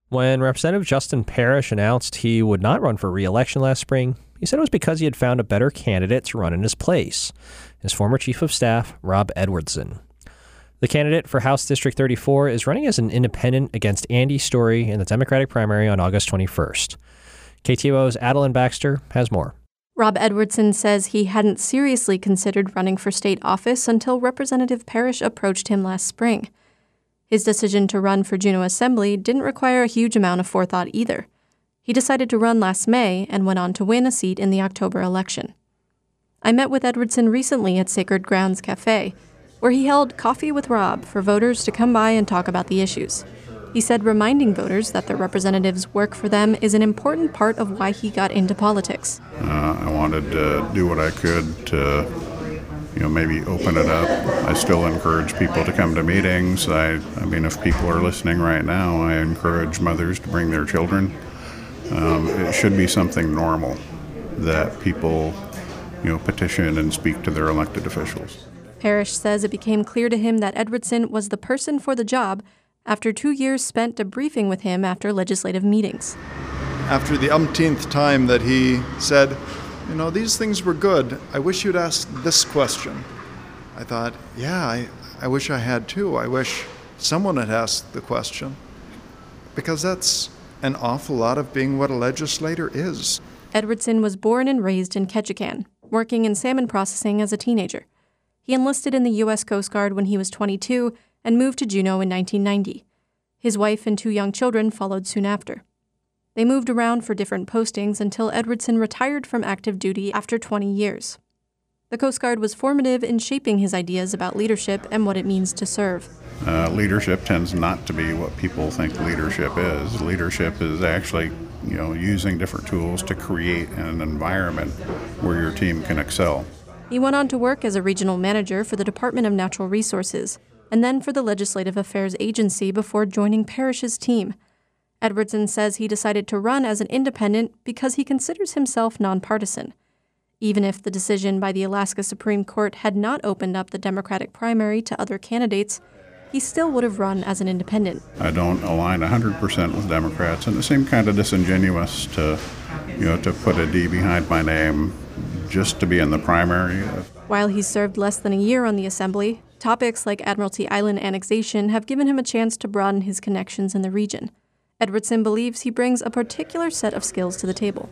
When Representative Justin Parrish announced he would not run for re-election last spring, he said it was because he had found a better candidate to run in his place, his former chief of staff, Rob Edwardson. The candidate for House District 34 is running as an independent against Andy Story in the Democratic primary on August 21st. KTOO's Adeline Baxter has more. Rob Edwardson says he hadn't seriously considered running for state office until Representative Parrish approached him last spring. His decision to run for Juneau Assembly didn't require a huge amount of forethought either. He decided to run last May and went on to win a seat in the October election. I met with Edwardson recently at Sacred Grounds Cafe, where he held Coffee with Rob for voters to come by and talk about the issues. He said reminding voters that their representatives work for them is an important part of why he got into politics. I wanted to do what I could to maybe open it up. I still encourage people to come to meetings. I mean, if people are listening right now, I encourage mothers to bring their children. It should be something normal that people, petition and speak to their elected officials. Parrish says it became clear to him that Edwardson was the person for the job after 2 years spent debriefing with him after legislative meetings. After the umpteenth time that he said, these things were good. I wish you'd ask this question. I thought, I wish I had too. I wish someone had asked the question. Because that's an awful lot of being what a legislator is. Edwardson was born and raised in Ketchikan, working in salmon processing as a teenager. He enlisted in the U.S. Coast Guard when he was 22 and moved to Juneau in 1990. His wife and 2 young children followed soon after. They moved around for different postings until Edwardson retired from active duty after 20 years. The Coast Guard was formative in shaping his ideas about leadership and what it means to serve. Leadership tends not to be what people think leadership is. Leadership is actually, using different tools to create an environment where your team can excel. He went on to work as a regional manager for the Department of Natural Resources and then for the Legislative Affairs Agency before joining Parrish's team. Edwardson says he decided to run as an independent because he considers himself nonpartisan. Even if the decision by the Alaska Supreme Court had not opened up the Democratic primary to other candidates, he still would have run as an independent. I don't align 100% with Democrats, and it seemed kind of disingenuous to put a D behind my name just to be in the primary. While he's served less than a year on the Assembly, topics like Admiralty Island annexation have given him a chance to broaden his connections in the region. Edwardson believes he brings a particular set of skills to the table.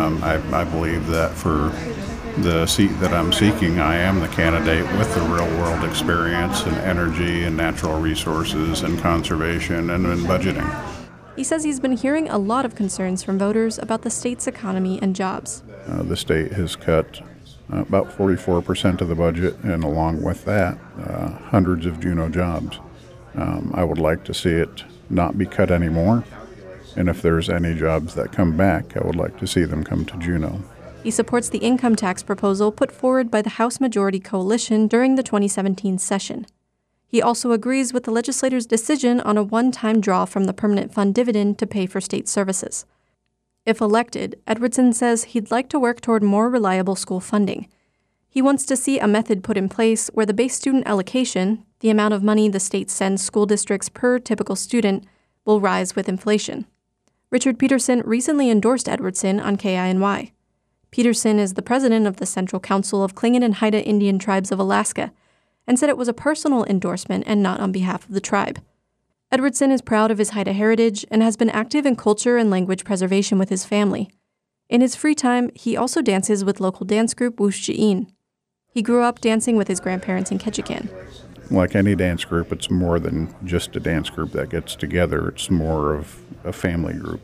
I believe that for the seat that I'm seeking, I am the candidate with the real-world experience in energy and natural resources and conservation and in budgeting. He says he's been hearing a lot of concerns from voters about the state's economy and jobs. The state has cut about 44% of the budget, and along with that, hundreds of Juneau jobs. I would like to see it not be cut anymore, and if there's any jobs that come back, I would like to see them come to Juneau. He supports the income tax proposal put forward by the House Majority Coalition during the 2017 session. He also agrees with the legislator's decision on a one-time draw from the permanent fund dividend to pay for state services. If elected, Edwardson says he'd like to work toward more reliable school funding. He wants to see a method put in place where the base student allocation, the amount of money the state sends school districts per typical student, will rise with inflation. Richard Peterson recently endorsed Edwardson on KINY. Peterson is the president of the Central Council of Tlingit and Haida Indian Tribes of Alaska, and said it was a personal endorsement and not on behalf of the tribe. Edwardson is proud of his Haida heritage and has been active in culture and language preservation with his family. In his free time, he also dances with local dance group Wush Ji'in. He grew up dancing with his grandparents in Ketchikan. Like any dance group, it's more than just a dance group that gets together. It's more of a family group.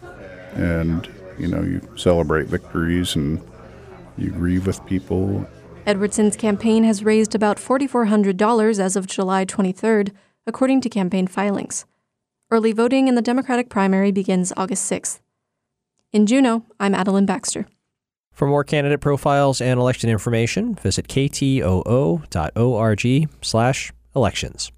And, you celebrate victories and you grieve with people. Edwardson's campaign has raised about $4,400 as of July 23rd, according to campaign filings. Early voting in the Democratic primary begins August 6th. In Juneau, I'm Adeline Baxter. For more candidate profiles and election information, visit ktoo.org/elections.